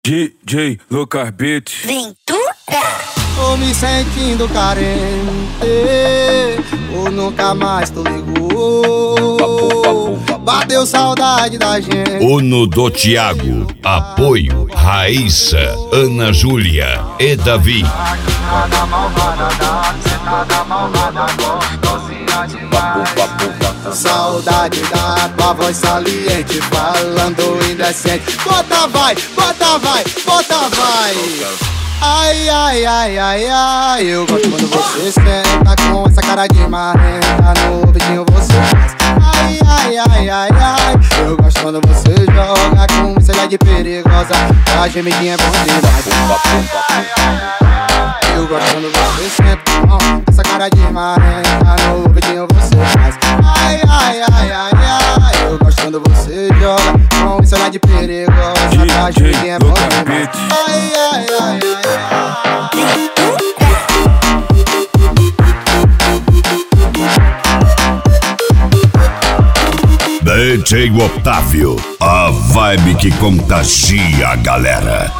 DJ Lucas Beats. Ventura. Tô me sentindo carente, ou nunca mais tu ligou. Bateu saudade da gente. Uno do Thiago, apoio Raíssa, Ana Júlia e Davi. Saudade da tua voz saliente, falando indecente. Bota vai, bota vai, bota vai. Ai, ai, ai, ai, ai. Eu gosto quando você senta com essa cara de marrenta. No ouvidinho você faz. Ai, ai, ai, ai, ai. Eu gosto quando você joga com esse olhar de perigosa. A gemidinha é bom demais. Eu gosto quando você senta com essa cara de marrenta. No ouvidinho você faz. Ai, ai, ai, ai, ai. Eu gosto quando você joga com esse olhar de perigosa. A gemidinha é bom demais. Ai, ai, ai, ai. DJ Otávio, a vibe que contagia a galera.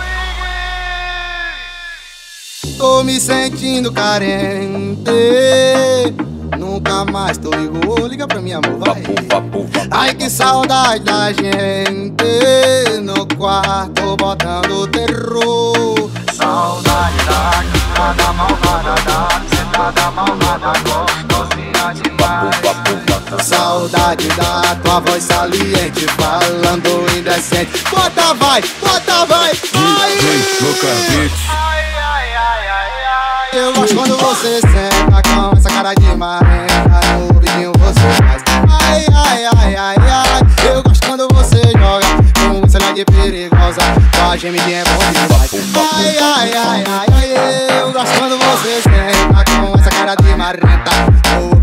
Tô me sentindo carente, nunca mais tu ligou. Liga pra mim, amor, vai. Ai, que saudade da gente no quarto botando terror. Saudade da cara malvada, da sentada malvada, gostosinha demais. Saudade da tua voz saliente, falando indecente. Bota vai, bota vai, vai. DJ Lucas Beats. Eu gosto quando você senta com essa cara de marrenta. No ouvidinho você faz. Ai, ai, ai, ai, ai. Eu gosto quando você joga com esse olhar de perigosa. Tua gemidinha é bom demais. Ai, ai, ai, ai, ai. Eu gosto quando você senta com essa cara de marrenta.